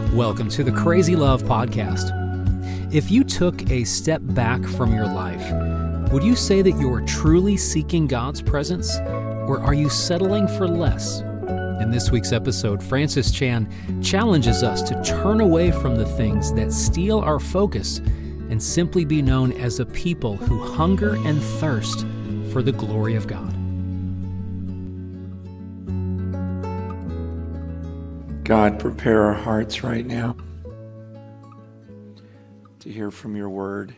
Welcome to the Crazy Love Podcast. If you took a step back from your life, would you say that you're truly seeking God's presence, or are you settling for less? In this week's episode, Francis Chan challenges us to turn away from the things that steal our focus and simply be known as a people who hunger and thirst for the glory of God. God, prepare our hearts right now to hear from your word.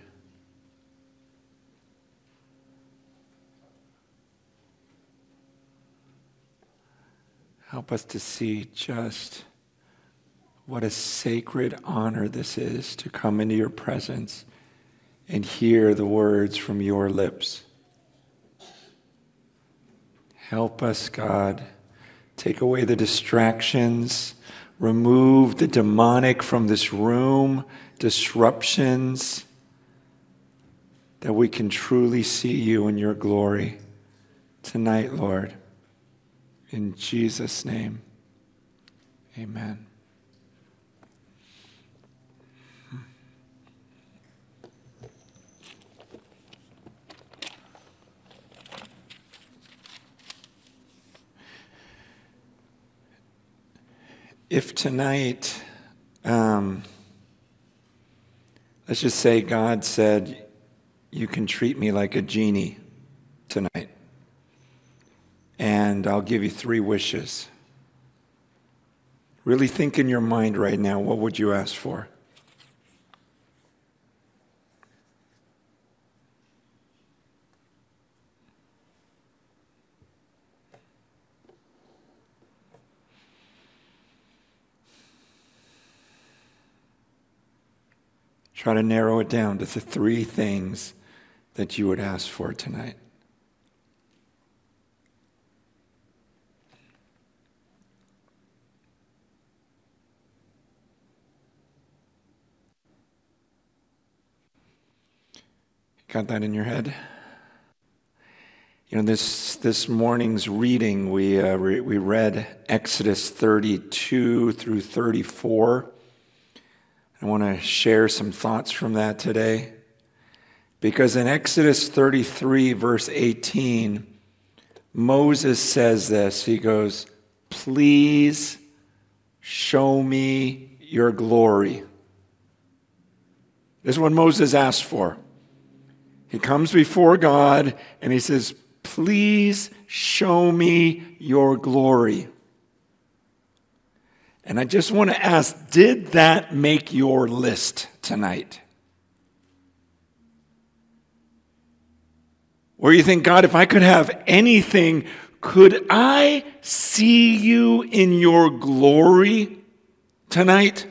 Help us to see just what a sacred honor this is to come into your presence and hear the words from your lips. Help us, God, take away the distractions, remove the demonic from this room, disruptions, that we can truly see you in your glory tonight, Lord. In Jesus' name, amen. If tonight, let's just say God said, you can treat me like a genie tonight, and I'll give you 3 wishes. Really think in your mind right now, what would you ask for? Try to narrow it down to the 3 things that you would ask for tonight. Got that in your head? You know, this morning's reading, we read Exodus 32 through 34. I want to share some thoughts from that today. Because in Exodus 33, verse 18, Moses says this. He goes, "Please show me your glory." This is what Moses asked for. He comes before God and he says, "Please show me your glory." And I just want to ask, did that make your list tonight? Or you think, God, if I could have anything, could I see you in your glory tonight?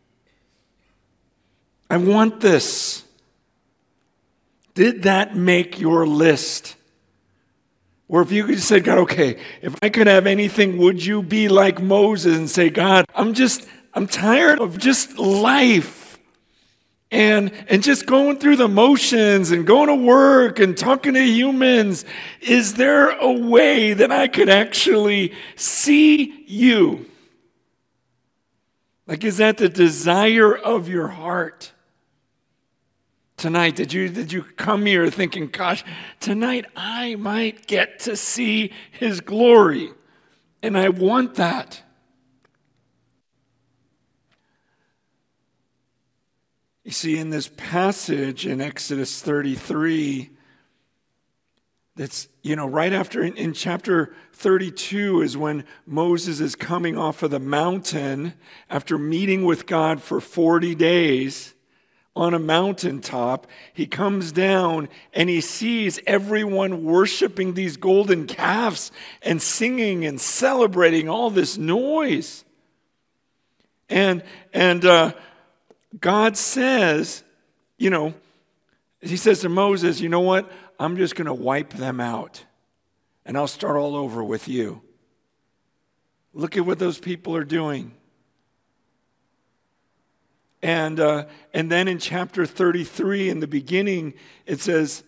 I want this. Did that make your list? Or if you could say, God, okay, if I could have anything, would you be like Moses and say, God, I'm tired of just life and just going through the motions and going to work and talking to humans. Is there a way that I could actually see you? Like, is that the desire of your heart? Tonight, did you come here thinking, gosh, tonight I might get to see his glory, and I want that. You see, in this passage in Exodus 33, that's, right after in chapter 32 is when Moses is coming off of the mountain after meeting with God for 40 days. On a mountaintop, he comes down and he sees everyone worshiping these golden calves and singing and celebrating all this noise. And God says, he says to Moses, you know what? I'm just going to wipe them out and I'll start all over with you. Look at what those people are doing. And then in chapter 33, in the beginning, it says,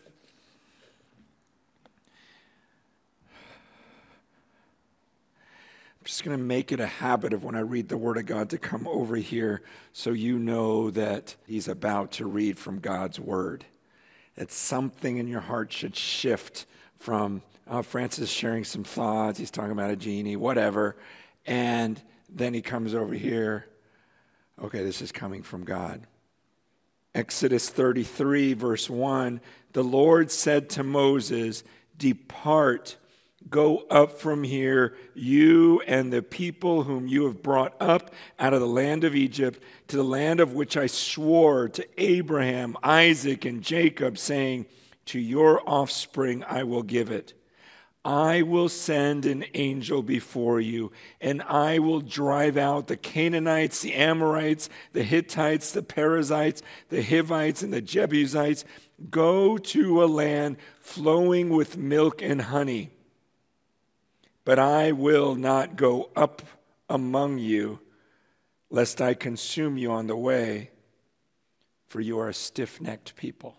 just going to make it a habit of when I read the Word of God to come over here so you know that he's about to read from God's Word. That something in your heart should shift from, Francis sharing some thoughts, he's talking about a genie, whatever, and then he comes over here, okay, this is coming from God. Exodus 33, verse 1, the Lord said to Moses, "Depart, go up from here, you and the people whom you have brought up out of the land of Egypt, to the land of which I swore to Abraham, Isaac, and Jacob, saying, to your offspring I will give it. I will send an angel before you, and I will drive out the Canaanites, the Amorites, the Hittites, the Perizzites, the Hivites, and the Jebusites. Go to a land flowing with milk and honey. But I will not go up among you, lest I consume you on the way, for you are a stiff-necked people."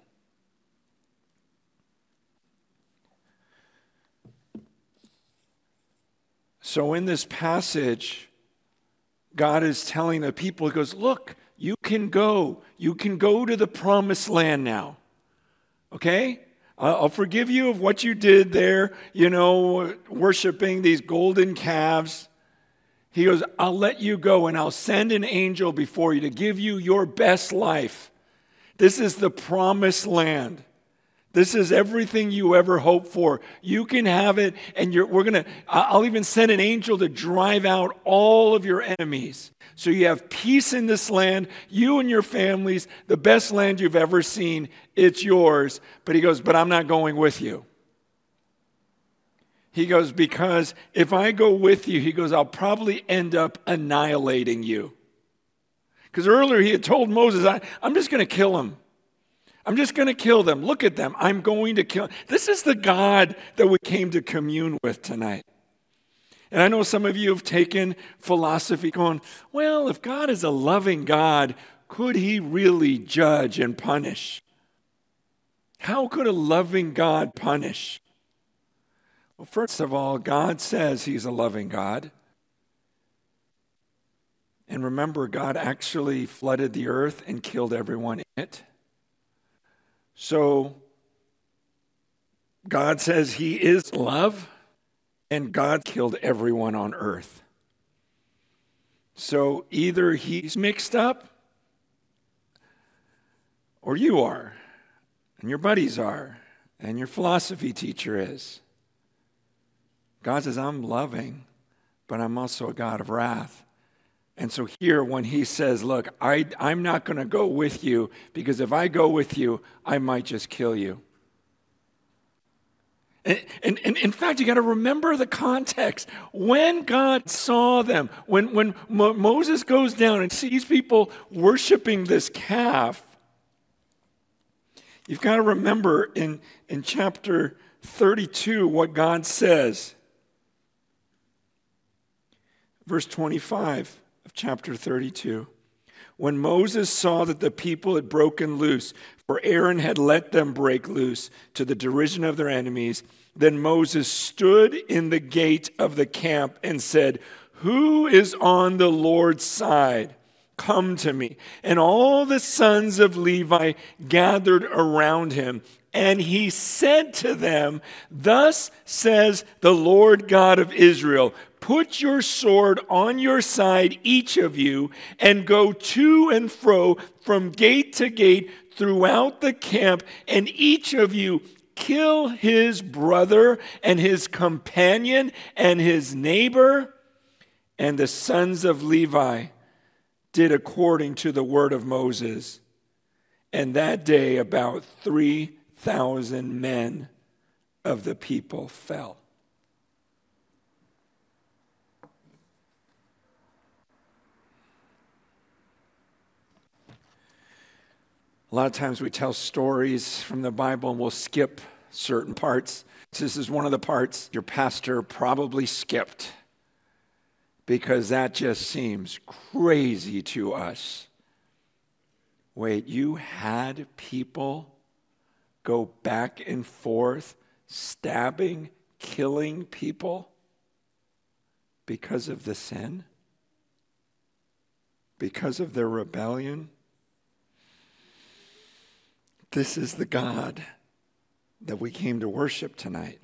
So in this passage, God is telling the people, he goes, look, you can go to the promised land now, okay? I'll forgive you of what you did there, worshiping these golden calves. He goes, I'll let you go and I'll send an angel before you to give you your best life. This is the promised land. This is everything you ever hoped for. You can have it, and I'll even send an angel to drive out all of your enemies. So you have peace in this land, you and your families, the best land you've ever seen, it's yours. But he goes, but I'm not going with you. He goes, because if I go with you, he goes, I'll probably end up annihilating you. Because earlier he had told Moses, I'm just going to kill him. I'm just going to kill them. Look at them. I'm going to kill. This is the God that we came to commune with tonight. And I know some of you have taken philosophy going, well, if God is a loving God, could he really judge and punish? How could a loving God punish? Well, first of all, God says he's a loving God. And remember, God actually flooded the earth and killed everyone in it. So God says he is love, and God killed everyone on earth. So either he's mixed up, or you are, and your buddies are, and your philosophy teacher is. God says, I'm loving, but I'm also a God of wrath. And so here when he says, look, I'm not going to go with you, because if I go with you, I might just kill you. And in fact, you got to remember the context. When God saw them, when Moses goes down and sees people worshiping this calf, you've got to remember in chapter 32 what God says. Verse 25. Of chapter 32. When Moses saw that the people had broken loose, for Aaron had let them break loose to the derision of their enemies, then Moses stood in the gate of the camp and said, who is on the Lord's side? Come to me. And all the sons of Levi gathered around him. And he said to them, thus says the Lord God of Israel, put your sword on your side, each of you, and go to and fro from gate to gate throughout the camp, and each of you kill his brother and his companion and his neighbor. And the sons of Levi did according to the word of Moses. And that day about 3,000 men of the people fell. A lot of times we tell stories from the Bible and we'll skip certain parts. This is one of the parts your pastor probably skipped because that just seems crazy to us. Wait, you had people go back and forth, stabbing, killing people because of the sin? Because of their rebellion? This is the God that we came to worship tonight.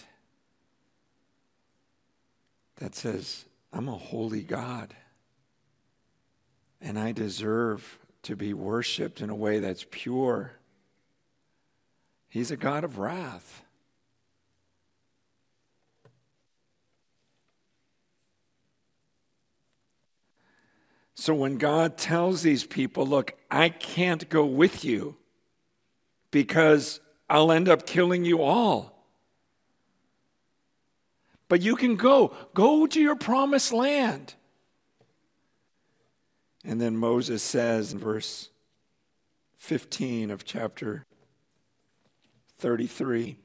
That says, I'm a holy God, and I deserve to be worshiped in a way that's pure. He's a God of wrath. So when God tells these people, look, I can't go with you because I'll end up killing you all. But you can go to your promised land. And then Moses says in verse 15 of chapter 33,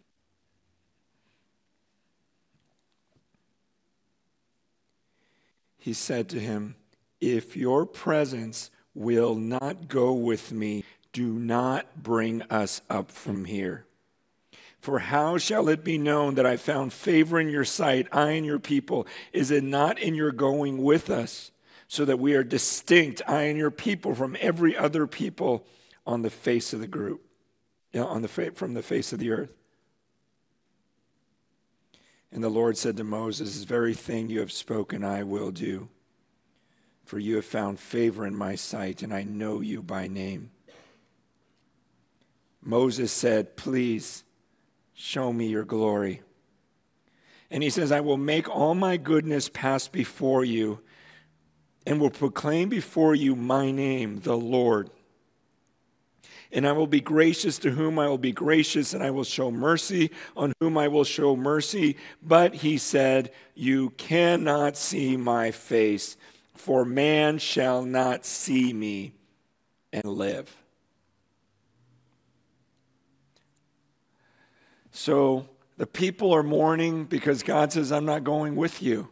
he said to him, if your presence will not go with me, do not bring us up from here. For how shall it be known that I found favor in your sight, I and your people? Is it not in your going with us, so that we are distinct, I and your people, from every other people on the face of the group, from the face of the earth? And the Lord said to Moses, this very thing you have spoken I will do. For you have found favor in my sight, and I know you by name. Moses said, please show me your glory. And he says, I will make all my goodness pass before you, and will proclaim before you my name, the Lord. And I will be gracious to whom I will be gracious, and I will show mercy on whom I will show mercy. But he said, you cannot see my face, for man shall not see me and live. So the people are mourning because God says, I'm not going with you.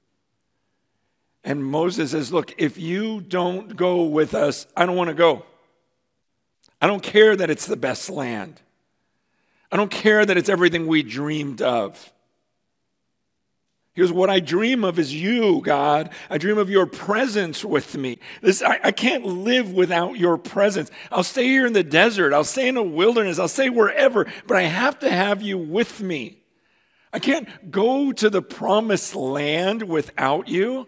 And Moses says, look, if you don't go with us, I don't want to go. I don't care that it's the best land. I don't care that it's everything we dreamed of. He goes, what I dream of is you, God. I dream of your presence with me. I can't live without your presence. I'll stay here in the desert. I'll stay in the wilderness. I'll stay wherever. But I have to have you with me. I can't go to the promised land without you.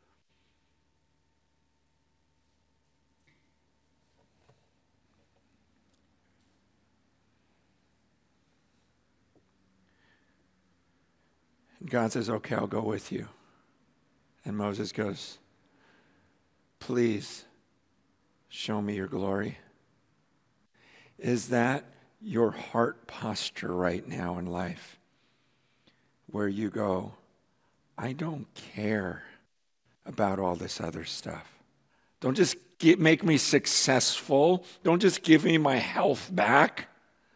God says, okay, I'll go with you. And Moses goes, please show me your glory. Is that your heart posture right now in life? Where you go, I don't care about all this other stuff. Don't just make me successful. Don't just give me my health back.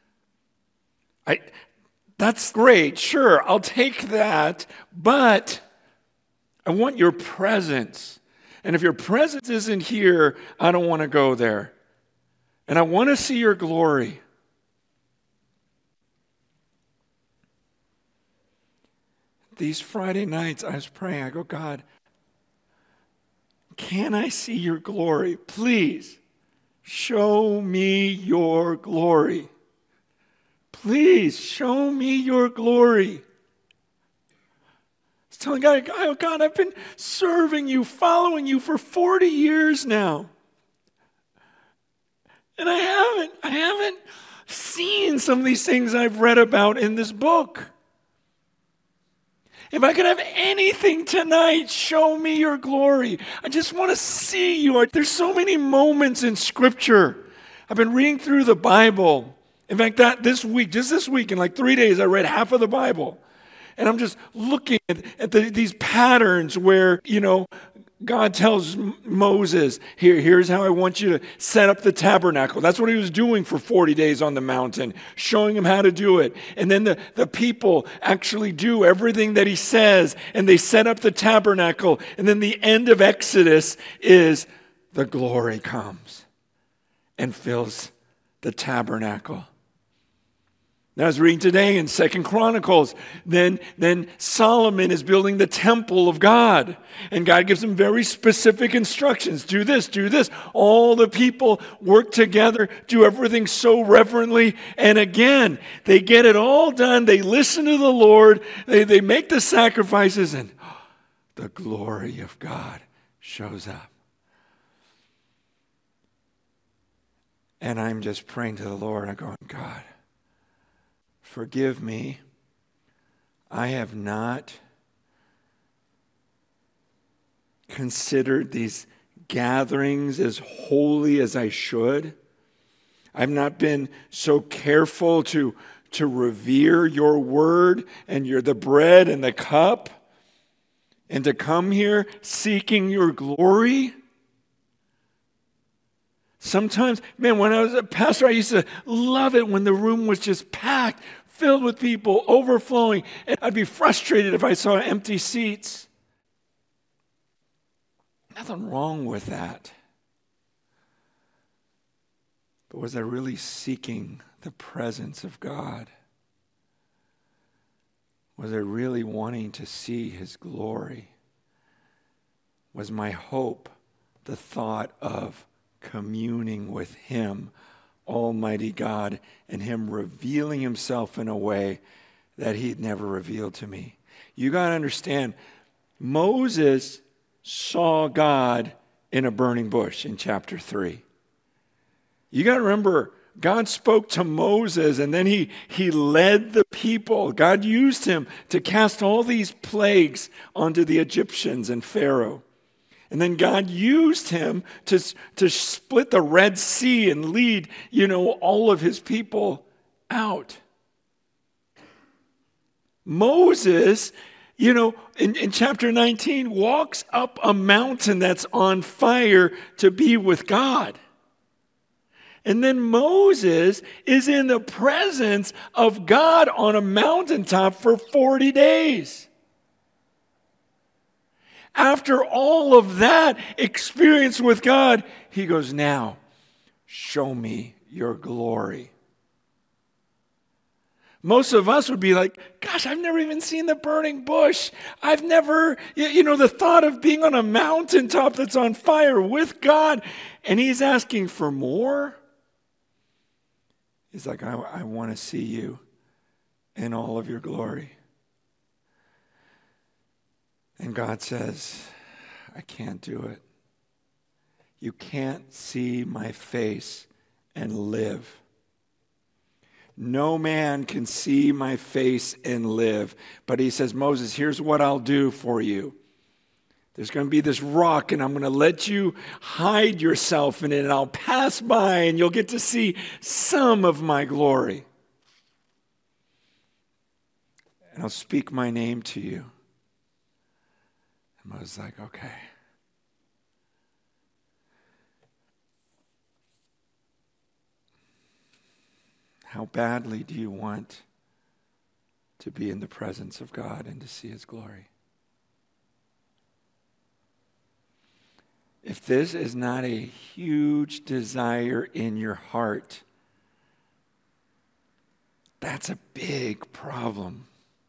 That's great, sure, I'll take that, but I want your presence. And if your presence isn't here, I don't want to go there. And I want to see your glory. These Friday nights, I was praying, I go, God, can I see your glory? Please, show me your glory. Please show me your glory. I was telling God, oh God, I've been serving you, following you for 40 years now. And I haven't seen some of these things I've read about in this book. If I could have anything tonight, show me your glory. I just want to see you. There's so many moments in Scripture. I've been reading through the Bible. In fact, this week, in like 3 days, I read half of the Bible. And I'm just looking at these patterns where, God tells Moses, here's how I want you to set up the tabernacle. That's what he was doing for 40 days on the mountain, showing him how to do it. And then the people actually do everything that he says, and they set up the tabernacle. And then the end of Exodus is the glory comes and fills the tabernacle. Now, I was reading today in 2 Chronicles, then Solomon is building the temple of God. And God gives him very specific instructions. Do this, do this. All the people work together, do everything so reverently. And again, they get it all done. They listen to the Lord. They make the sacrifices, and the glory of God shows up. And I'm just praying to the Lord. I'm going, God, forgive me. I have not considered these gatherings as holy as I should. I've not been so careful to revere your word and the bread and the cup, and to come here seeking your glory. Sometimes, man, when I was a pastor, I used to love it when the room was just packed, filled with people, overflowing. And I'd be frustrated if I saw empty seats. Nothing wrong with that. But was I really seeking the presence of God? Was I really wanting to see his glory? Was my hope the thought of communing with him, Almighty God, and him revealing himself in a way that he'd never revealed to me? You got to understand, Moses saw God in a burning bush in chapter 3. You got to remember, God spoke to Moses, and then he led the people. God used him to cast all these plagues onto the Egyptians and Pharaoh. And then God used him to split the Red Sea and lead, all of his people out. Moses, in chapter 19, walks up a mountain that's on fire to be with God. And then Moses is in the presence of God on a mountaintop for 40 days. After all of that experience with God, he goes, now, show me your glory. Most of us would be like, gosh, I've never even seen the burning bush. I've never, the thought of being on a mountaintop that's on fire with God. And he's asking for more. He's like, I want to see you in all of your glory. And God says, I can't do it. You can't see my face and live. No man can see my face and live. But he says, Moses, here's what I'll do for you. There's going to be this rock, and I'm going to let you hide yourself in it, and I'll pass by, and you'll get to see some of my glory. And I'll speak my name to you. And I was like, okay. How badly do you want to be in the presence of God and to see his glory? If this is not a huge desire in your heart, that's a big problem.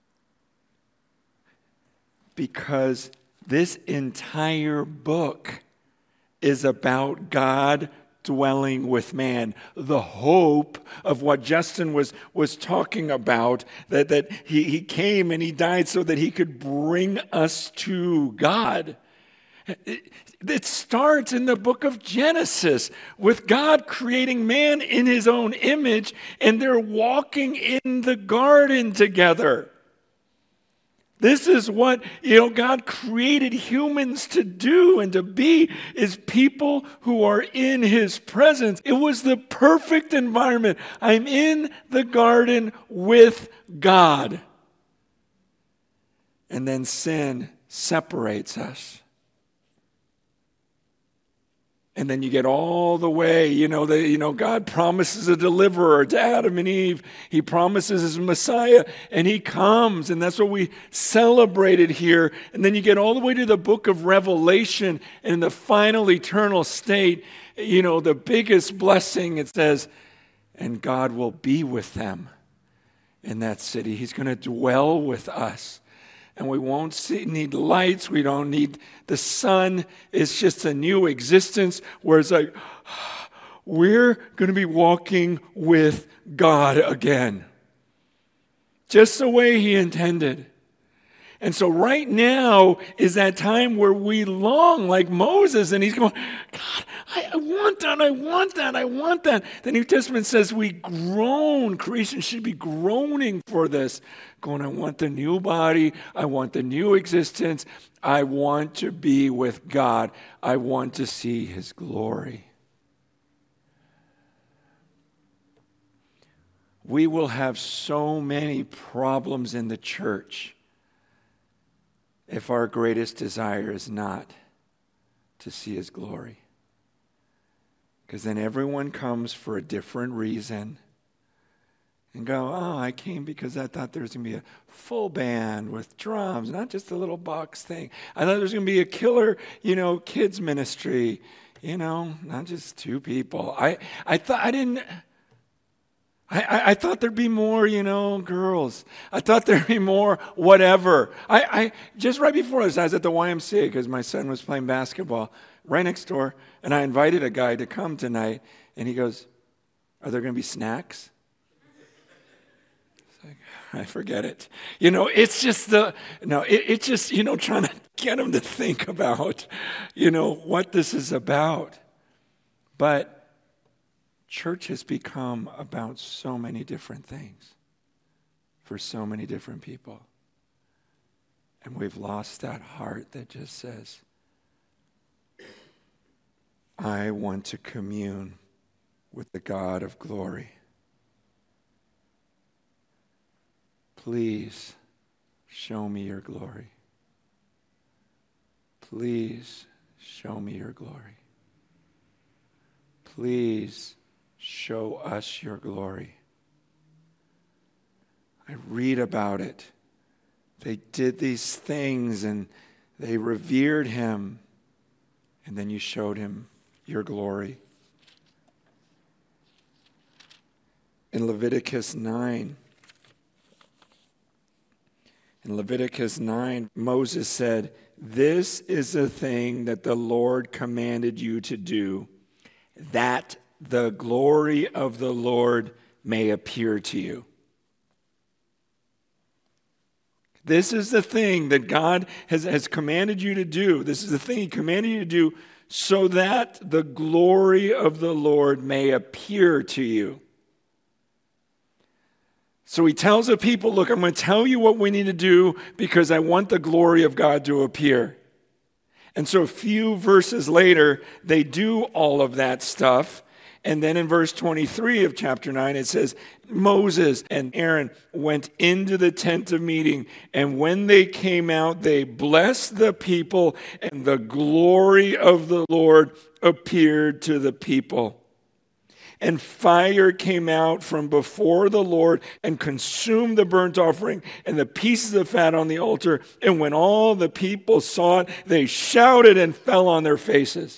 Because this entire book is about God dwelling with man. The hope of what Justin was talking about, that he came and he died so that he could bring us to God. It starts in the book of Genesis with God creating man in his own image, and they're walking in the garden together. This is what, God created humans to do and to be, is people who are in his presence. It was the perfect environment. I'm in the garden with God. And then sin separates us. And then you get all the way, God promises a deliverer to Adam and Eve. He promises his Messiah, and he comes, and that's what we celebrated here. And then you get all the way to the book of Revelation, and in the final eternal state, the biggest blessing, it says, and God will be with them, in that city. He's going to dwell with us. And we won't need lights. We don't need the sun. It's just a new existence where it's like, we're going to be walking with God again. Just the way He intended. And so right now is that time where we long like Moses, and he's going, God, I want that, I want that, I want that. The New Testament says we groan. Creation should be groaning for this. Going, I want the new body. I want the new existence. I want to be with God. I want to see His glory. We will have so many problems in the church if our greatest desire is not to see His glory. Because then everyone comes for a different reason and go, oh, I came because I thought there was going to be a full band with drums, not just a little box thing. I thought there was going to be a killer, kids ministry, not just two people. I thought there'd be more, girls. I thought there'd be more whatever. I just right before this, I was at the YMCA because my son was playing basketball right next door, and I invited a guy to come tonight, and he goes, are there going to be snacks? It's like, I forget it. It's just it's just, trying to get him to think about, what this is about. But church has become about so many different things for so many different people. And we've lost that heart that just says, I want to commune with the God of glory. Please show me your glory. Please show me your glory. Please show us your glory. I read about it. They did these things and they revered Him. And then you showed Him your glory. In Leviticus 9, Moses said, this is the thing that the Lord commanded you to do, that the glory of the Lord may appear to you. This is the thing that God has commanded you to do. This is the thing He commanded you to do so that the glory of the Lord may appear to you. So He tells the people, look, I'm going to tell you what we need to do because I want the glory of God to appear. And so a few verses later, they do all of that stuff. And then in verse 23 of chapter 9, it says, Moses and Aaron went into the tent of meeting, and when they came out, they blessed the people, and the glory of the Lord appeared to the people. And fire came out from before the Lord and consumed the burnt offering and the pieces of fat on the altar. And when all the people saw it, they shouted and fell on their faces.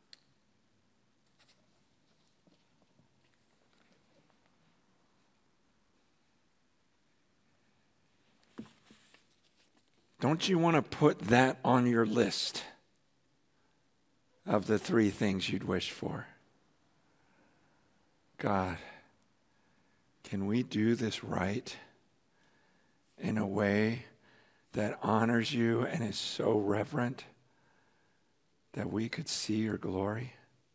Don't you want to put that on your list of the 3 things you'd wish for? God, can we do this right in a way that honors you and is so reverent that we could see your glory?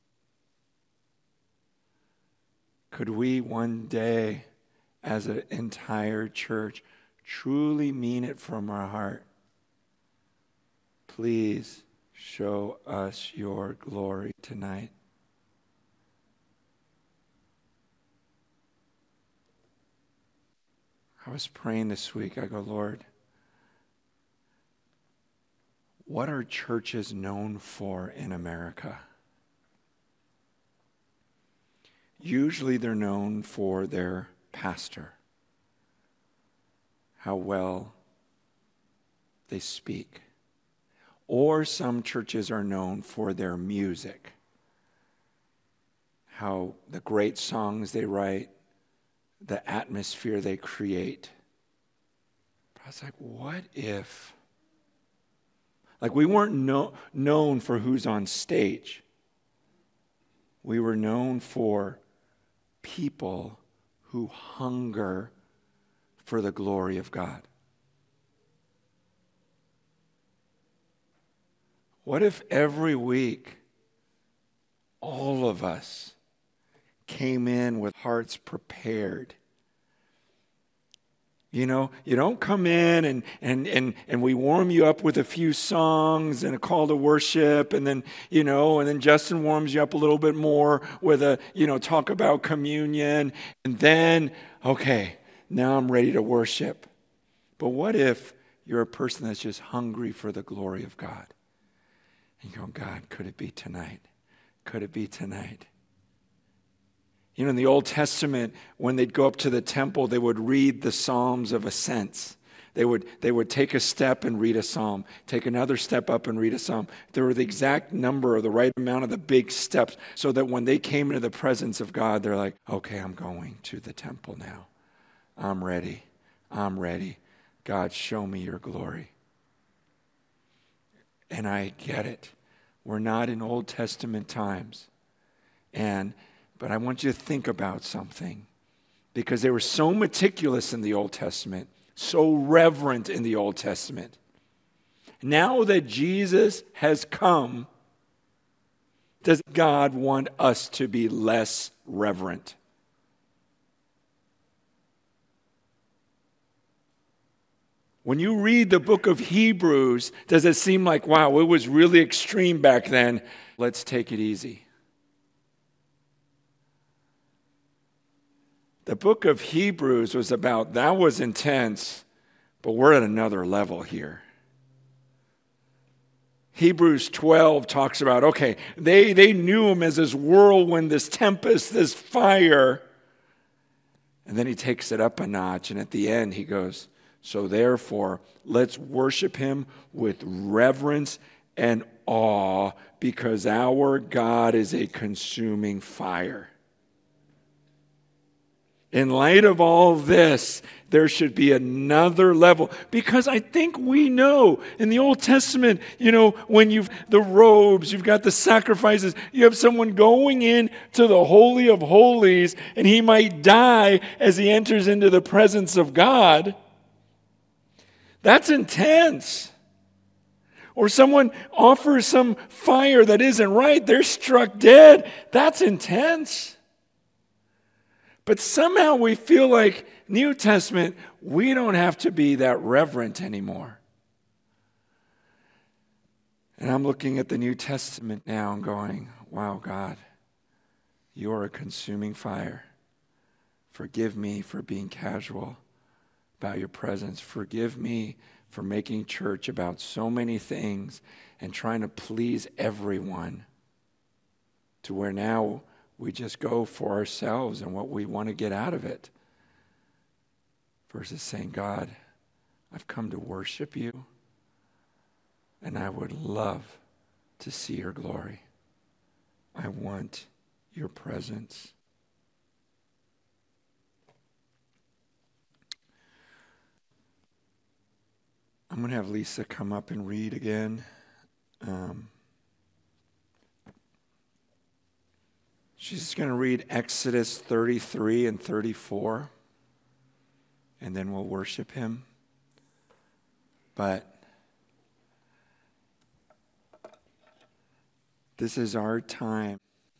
Could we one day, as an entire church, truly mean it from our heart? Please show us your glory tonight. I was praying this week. I go, Lord, what are churches known for in America? Usually they're known for their pastor, how well they speak. Or some churches are known for their music, how the great songs they write, the atmosphere they create. But I was like, what if? Like, we weren't known for who's on stage. We were known for people who hunger for the glory of God. What if every week all of us came in with hearts prepared? You know, you don't come in and we warm you up with a few songs and a call to worship, and then, and then Justin warms you up a little bit more with a, talk about communion, and then, okay, now I'm ready to worship. But what if you're a person that's just hungry for the glory of God? And you go, God, could it be tonight? Could it be tonight? In the Old Testament, when they'd go up to the temple, they would read the Psalms of Ascents. They would take a step and read a psalm, take another step up and read a psalm. There were the exact number or the right amount of the big steps so that when they came into the presence of God, they're like, okay, I'm going to the temple now. I'm ready. I'm ready. God, show me your glory. And I get it. We're not in Old Testament times. But I want you to think about something, because they were so meticulous in the Old Testament, so reverent in the Old Testament. Now that Jesus has come, does God want us to be less reverent? When you read the book of Hebrews, does it seem like, wow, it was really extreme back then? Let's take it easy. The book of Hebrews was about, that was intense, but we're at another level here. Hebrews 12 talks about, okay, they knew him as this whirlwind, this tempest, this fire. And then he takes it up a notch, and at the end he goes, so therefore, let's worship him with reverence and awe, because our God is a consuming fire. In light of all this, there should be another level. Because I think we know in the Old Testament, when you've the robes, you've got the sacrifices, you have someone going in to the Holy of Holies, and he might die as he enters into the presence of God. That's intense. Or someone offers some fire that isn't right, they're struck dead. That's intense. But somehow we feel like New Testament, we don't have to be that reverent anymore. And I'm looking at the New Testament now and going, wow, God, you're a consuming fire. Forgive me for being casual about your presence. Forgive me for making church about so many things and trying to please everyone, to where now we just go for ourselves and what we want to get out of it, versus saying, God, I've come to worship you, and I would love to see your glory. I want your presence. I'm going to have Lisa come up and read again. She's going to read Exodus 33 and 34, and then we'll worship him. But this is our time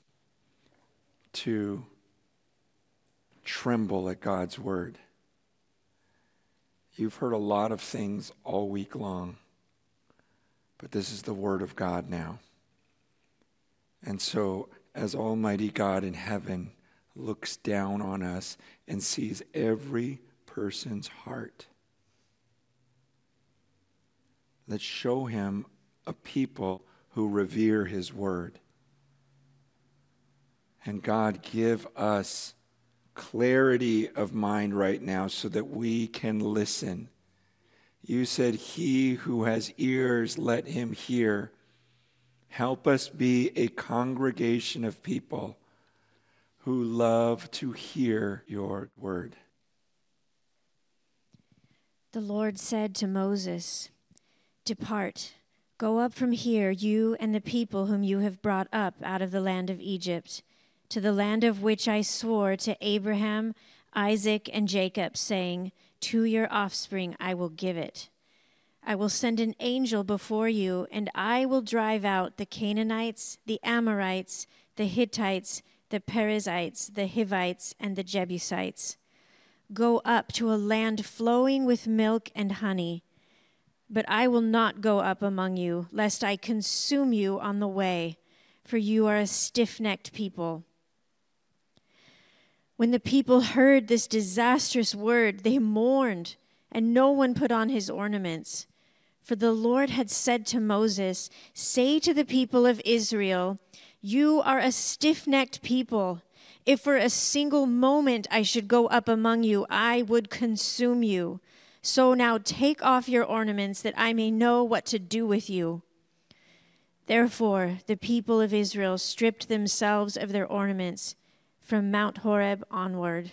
to tremble at God's word. You've heard a lot of things all week long, but this is the word of God now. And so, as Almighty God in heaven looks down on us and sees every person's heart, let's show him a people who revere his word. And God, give us clarity of mind right now so that we can listen. You said, he who has ears, let him hear. Help us be a congregation of people who love to hear your word. The Lord said to Moses, "Depart, go up from here, you and the people whom you have brought up out of the land of Egypt, to the land of which I swore to Abraham, Isaac, and Jacob, saying, 'To your offspring I will give it.' I will send an angel before you, and I will drive out the Canaanites, the Amorites, the Hittites, the Perizzites, the Hivites, and the Jebusites. Go up to a land flowing with milk and honey. But I will not go up among you, lest I consume you on the way, for you are a stiff-necked people." When the people heard this disastrous word, they mourned, and no one put on his ornaments. For the Lord had said to Moses, "Say to the people of Israel, 'You are a stiff-necked people. If for a single moment I should go up among you, I would consume you. So now take off your ornaments, that I may know what to do with you.'" Therefore the people of Israel stripped themselves of their ornaments from Mount Horeb onward.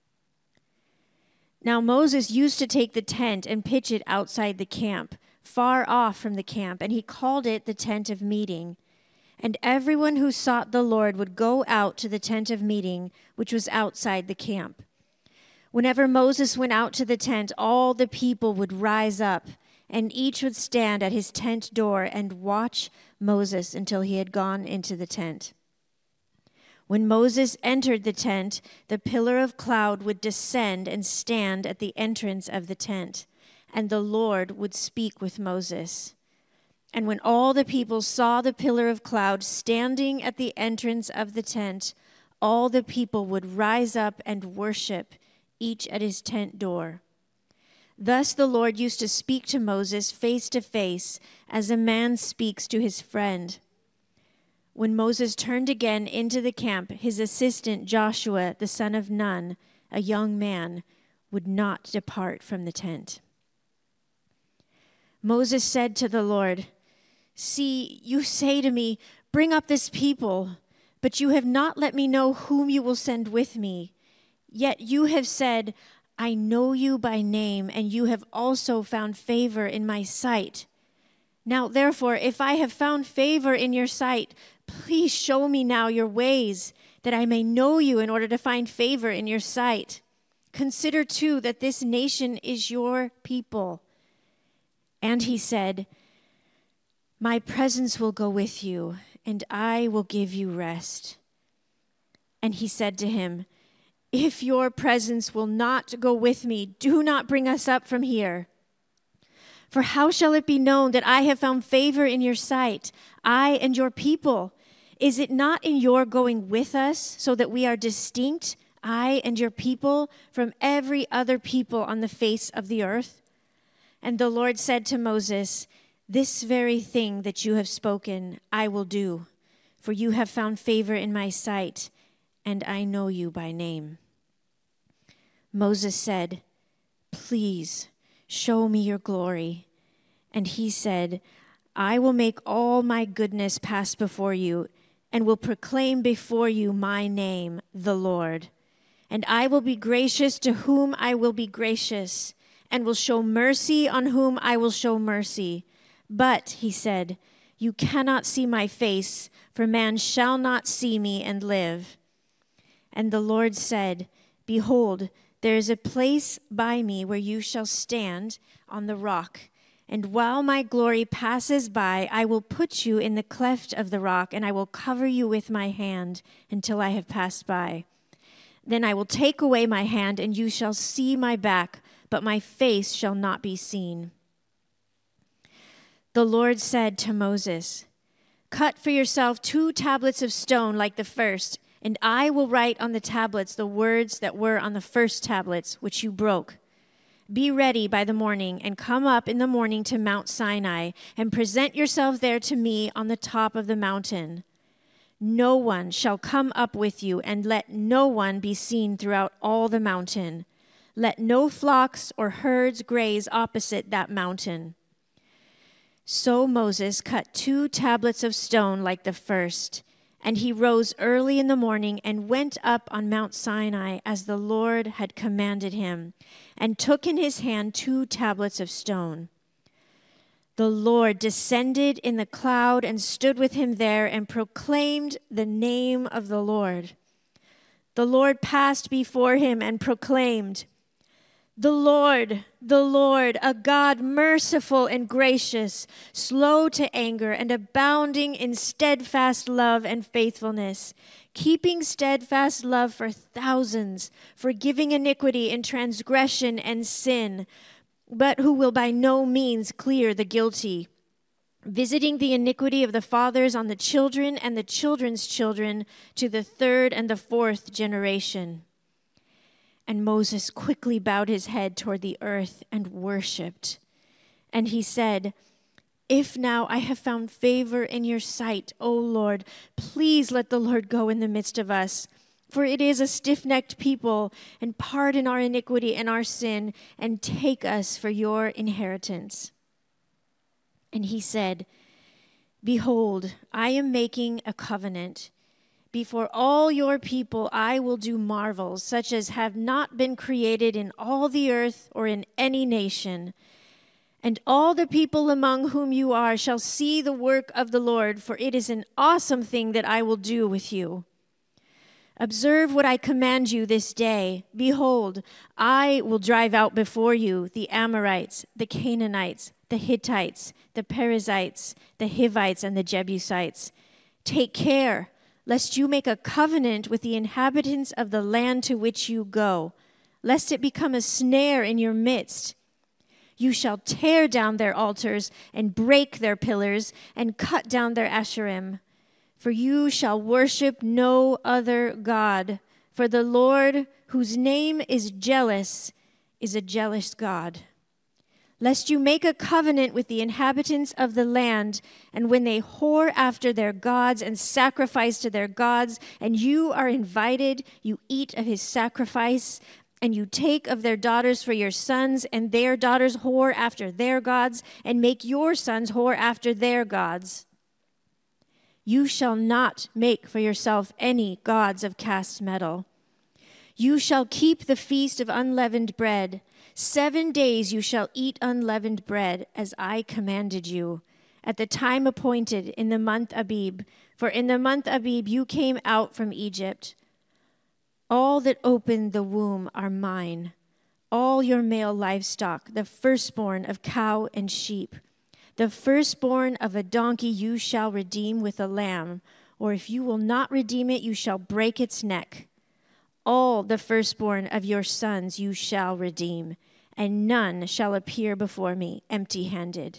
Now Moses used to take the tent and pitch it outside the camp, far off from the camp, and he called it the tent of meeting. And everyone who sought the Lord would go out to the tent of meeting, which was outside the camp. Whenever Moses went out to the tent, all the people would rise up, and each would stand at his tent door and watch Moses until he had gone into the tent. When Moses entered the tent, the pillar of cloud would descend and stand at the entrance of the tent, and the Lord would speak with Moses. And when all the people saw the pillar of cloud standing at the entrance of the tent, all the people would rise up and worship, each at his tent door. Thus the Lord used to speak to Moses face to face, as a man speaks to his friend. When Moses turned again into the camp, his assistant Joshua, the son of Nun, a young man, would not depart from the tent. Moses said to the Lord, "See, you say to me, 'Bring up this people,' but you have not let me know whom you will send with me. Yet you have said, 'I know you by name, and you have also found favor in my sight.' Now, therefore, if I have found favor in your sight, please show me now your ways, that I may know you in order to find favor in your sight. Consider, too, that this nation is your people." And he said, "My presence will go with you, and I will give you rest." And he said to him, "If your presence will not go with me, do not bring us up from here. For how shall it be known that I have found favor in your sight, I and your people? Is it not in your going with us, so that we are distinct, I and your people, from every other people on the face of the earth?" And the Lord said to Moses, "This very thing that you have spoken, I will do, for you have found favor in my sight, and I know you by name." Moses said, "Please show me your glory." And he said, "I will make all my goodness pass before you, and will proclaim before you my name, the Lord. And I will be gracious to whom I will be gracious, and will show mercy on whom I will show mercy. But," he said, "you cannot see my face, for man shall not see me and live." And the Lord said, "Behold, there is a place by me where you shall stand on the rock. And while my glory passes by, I will put you in the cleft of the rock, and I will cover you with my hand until I have passed by. Then I will take away my hand, and you shall see my back, but my face shall not be seen." The Lord said to Moses, "Cut for yourself 2 tablets of stone like the first, and I will write on the tablets the words that were on the first tablets, which you broke. Be ready by the morning, and come up in the morning to Mount Sinai, and present yourself there to me on the top of the mountain. No one shall come up with you, and let no one be seen throughout all the mountain. Let no flocks or herds graze opposite that mountain." So Moses cut 2 tablets of stone like the first, And he rose early in the morning and went up on Mount Sinai as the Lord had commanded him, and took in his hand 2 tablets of stone. The Lord descended in the cloud and stood with him there and proclaimed the name of the Lord. The Lord passed before him and proclaimed, the Lord, a God merciful and gracious, slow to anger and abounding in steadfast love and faithfulness, keeping steadfast love for thousands, forgiving iniquity and transgression and sin, but who will by no means clear the guilty, visiting the iniquity of the fathers on the children and the children's children to the 3rd and the 4th generation. And Moses quickly bowed his head toward the earth and worshipped. And he said, if now I have found favor in your sight, O Lord, please let the Lord go in the midst of us. For it is a stiff-necked people, and pardon our iniquity and our sin, and take us for your inheritance. And he said, behold, I am making a covenant. Before all your people I will do marvels, such as have not been created in all the earth or in any nation. And all the people among whom you are shall see the work of the Lord, for it is an awesome thing that I will do with you. Observe what I command you this day. Behold, I will drive out before you the Amorites, the Canaanites, the Hittites, the Perizzites, the Hivites, and the Jebusites. Take care, lest you make a covenant with the inhabitants of the land to which you go, lest it become a snare in your midst. You shall tear down their altars and break their pillars and cut down their Asherim. For you shall worship no other God, for the Lord, whose name is jealous, is a jealous God. Lest you make a covenant with the inhabitants of the land, and when they whore after their gods and sacrifice to their gods, and you are invited, you eat of his sacrifice, and you take of their daughters for your sons, and their daughters whore after their gods, and make your sons whore after their gods. You shall not make for yourself any gods of cast metal. You shall keep the feast of unleavened bread. 7 days you shall eat unleavened bread, as I commanded you, at the time appointed in the month Abib. For in the month Abib you came out from Egypt. All that open the womb are mine, all your male livestock, the firstborn of cow and sheep. The firstborn of a donkey you shall redeem with a lamb, or if you will not redeem it, you shall break its neck. All the firstborn of your sons you shall redeem, and none shall appear before me empty-handed.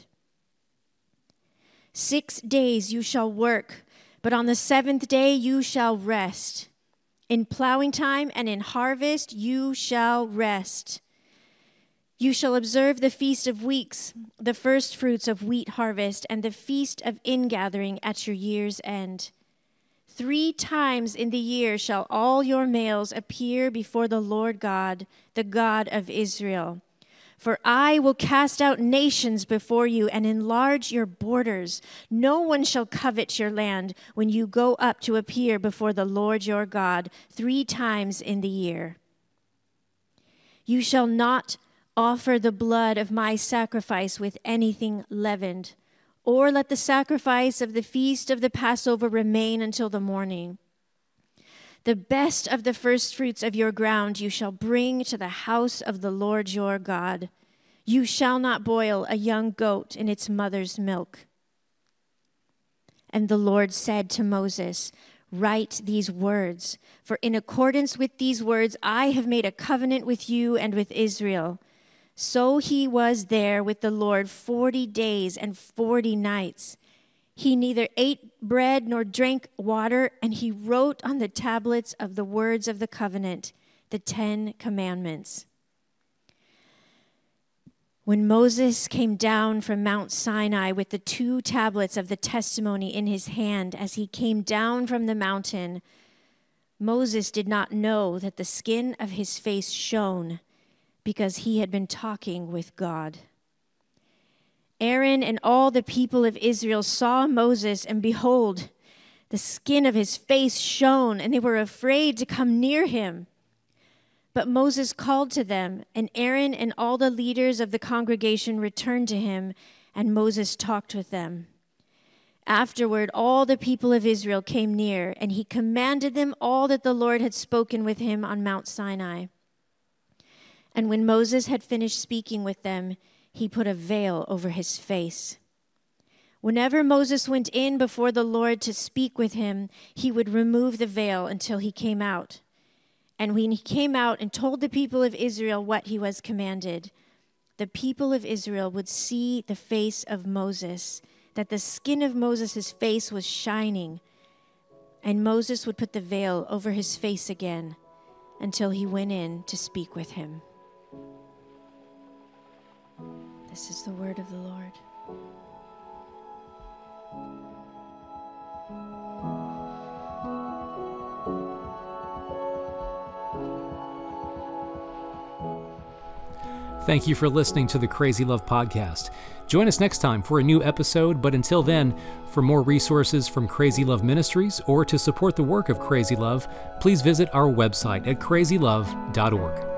6 days you shall work, but on the 7th day you shall rest. In plowing time and in harvest you shall rest. You shall observe the Feast of Weeks, the first fruits of wheat harvest, and the Feast of Ingathering at your year's end. 3 times in the year shall all your males appear before the Lord God, the God of Israel. For I will cast out nations before you and enlarge your borders. No one shall covet your land when you go up to appear before the Lord your God 3 times in the year. You shall not offer the blood of my sacrifice with anything leavened, or let the sacrifice of the feast of the Passover remain until the morning. The best of the first fruits of your ground you shall bring to the house of the Lord your God. You shall not boil a young goat in its mother's milk. And the Lord said to Moses, write these words, for in accordance with these words I have made a covenant with you and with Israel. So he was there with the Lord 40 days and 40 nights. He neither ate bread nor drank water, and he wrote on the tablets of the words of the covenant, the 10 commandments. When Moses came down from Mount Sinai with the 2 tablets of the testimony in his hand as he came down from the mountain, Moses did not know that the skin of his face shone, because he had been talking with God. Aaron and all the people of Israel saw Moses, and behold, The skin of his face shone, and they were afraid to come near him. But Moses called to them, and Aaron and all the leaders of the congregation returned to him, and Moses talked with them. Afterward, all the people of Israel came near, and he commanded them all that the Lord had spoken with him on Mount Sinai. And when Moses had finished speaking with them, he put a veil over his face. Whenever Moses went in before the Lord to speak with him, he would remove the veil until he came out. And when he came out and told the people of Israel what he was commanded, the people of Israel would see the face of Moses, that the skin of Moses' face was shining, and Moses would put the veil over his face again until he went in to speak with him. This is the word of the Lord. Thank you for listening to the Crazy Love Podcast. Join us next time for a new episode, but until then, for more resources from Crazy Love Ministries or to support the work of Crazy Love, please visit our website at crazylove.org.